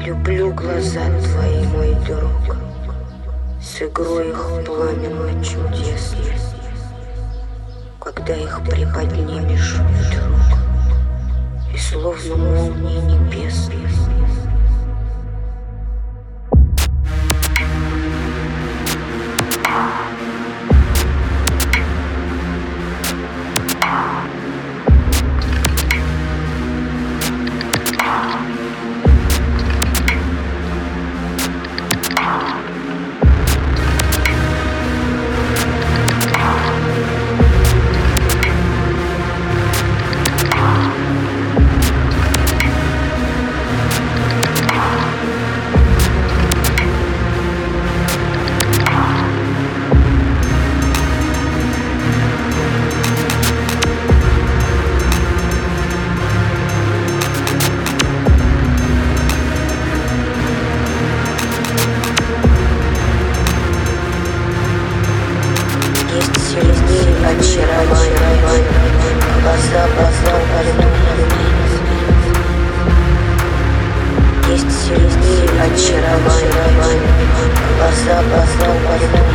Люблю глаза твои, мой друг, с игрой их пламенно чудесной, когда их приподнимешь вдруг, и словно молнии небесные. Очарование, глаза позолотые, есть сильнее очарование, глаза позолотые.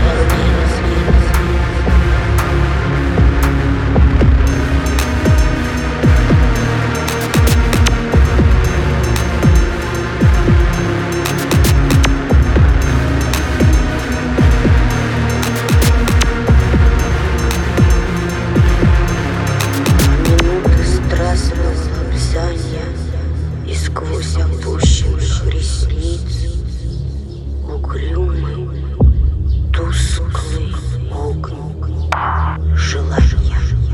Сквозь опущенных ресниц угрюмый, тусклый огонь желания.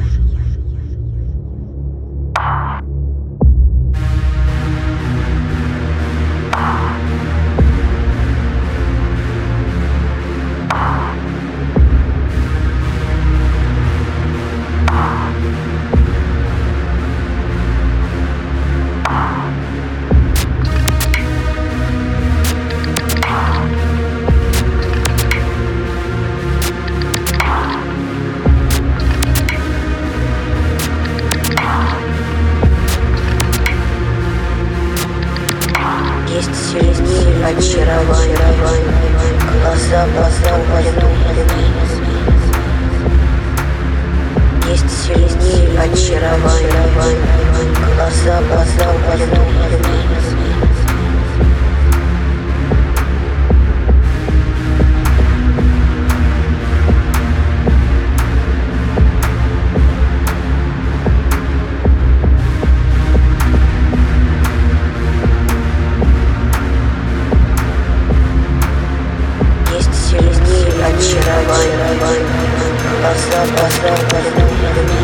Есть сильнее очарование, глаза позолотые. Есть сильнее очарование, глаза позолотые. Очарование, глаза позолотые.